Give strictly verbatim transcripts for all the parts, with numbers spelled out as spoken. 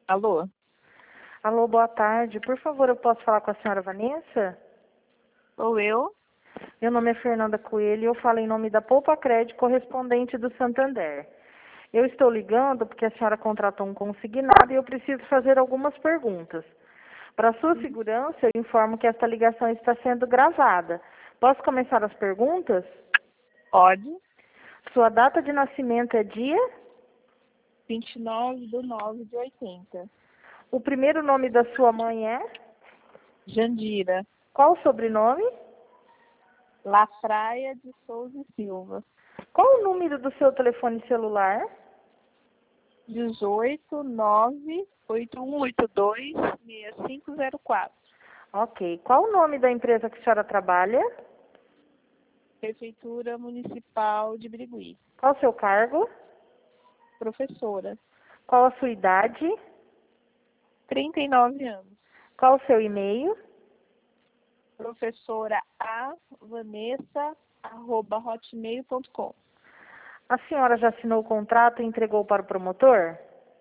Alô? Alô, boa tarde. Por favor, eu posso falar com a senhora Vanessa? Sou eu? Meu nome é Fernanda Coelho e eu falo em nome da Poupa Crédito, correspondente do Santander. Eu estou ligando porque a senhora contratou um consignado e eu preciso fazer algumas perguntas. Para sua segurança, eu informo que esta ligação está sendo gravada. Posso começar as perguntas? Pode. Sua data de nascimento é dia? vinte e nove de nove de oitenta. O primeiro nome da sua mãe é? Jandira. Qual o sobrenome? Lafraia de Souza e Silva. Qual o número do seu telefone celular? dezoito, nove, oito um oito dois, seis cinco zero quatro. Ok. Qual o nome da empresa que a senhora trabalha? Prefeitura Municipal de Birigui. Qual o seu cargo? Professora. Qual a sua idade? trinta e nove anos. Qual o seu e-mail? Professora A Vanessa, arroba hotmail ponto com. A senhora já assinou o contrato e entregou para o promotor?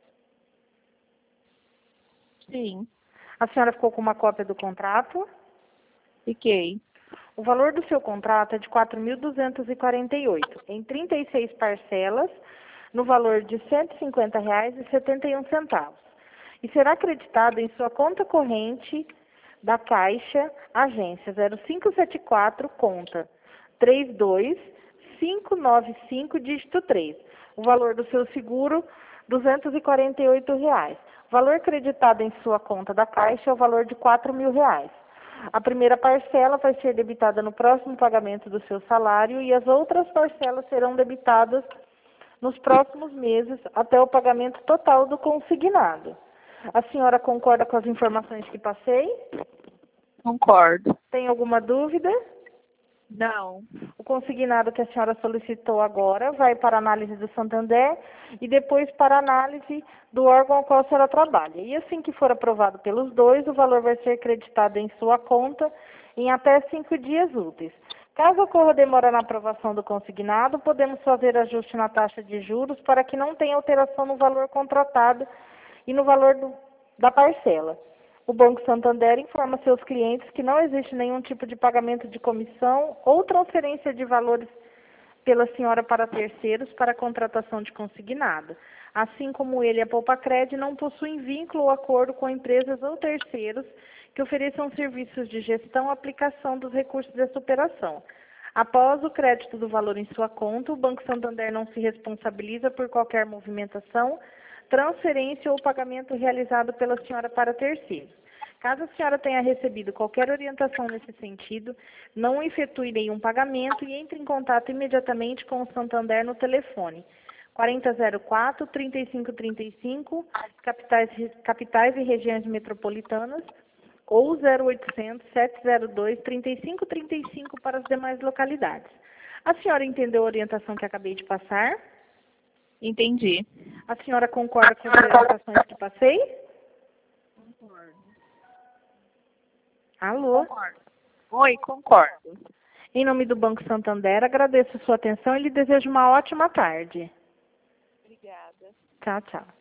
Sim, A senhora ficou com uma cópia do contrato? fiquei. O valor do seu contrato é de quatro mil duzentos e quarenta e oito reais, em trinta e seis parcelas, no valor de cento e cinquenta reais e setenta e um centavos. E será acreditado em sua conta corrente da Caixa, agência zero cinco sete quatro, conta três dois cinco nove cinco, dígito três. O valor do seu seguro, duzentos e quarenta e oito reais. O valor creditado em sua conta da Caixa é o valor de quatro mil reais. A primeira parcela vai ser debitada no próximo pagamento do seu salário e as outras parcelas serão debitadas nos próximos meses até o pagamento total do consignado. A senhora concorda com as informações que passei? Concordo. Tem alguma dúvida? Não. O consignado que a senhora solicitou agora vai para a análise do Santander e depois para a análise do órgão ao qual a senhora trabalha. E assim que for aprovado pelos dois, o valor vai ser creditado em sua conta em até cinco dias úteis. Caso ocorra demora na aprovação do consignado, podemos fazer ajuste na taxa de juros para que não tenha alteração no valor contratado e no valor do, da parcela. O Banco Santander informa seus clientes que não existe nenhum tipo de pagamento de comissão ou transferência de valores pela senhora para terceiros para a contratação de consignado. Assim como ele e a Poupacred não possuem vínculo ou acordo com empresas ou terceiros que ofereçam serviços de gestão ou aplicação dos recursos dessa operação. Após o crédito do valor em sua conta, o Banco Santander não se responsabiliza por qualquer movimentação, transferência ou pagamento realizado pela senhora para terceiros. Caso a senhora tenha recebido qualquer orientação nesse sentido, não efetue nenhum pagamento e entre em contato imediatamente com o Santander no telefone quarenta zero quatro, trinta e cinco trinta e cinco, capitais, capitais e regiões metropolitanas, ou zero oitocentos, sete zero dois, trinta e cinco trinta e cinco para as demais localidades. A senhora entendeu a orientação que acabei de passar? Entendi. A senhora concorda com as orientações que passei? Concordo. Alô? Concordo. Oi, concordo. Em nome do Banco Santander, agradeço a sua atenção e lhe desejo uma ótima tarde. Obrigada. Tchau, tchau.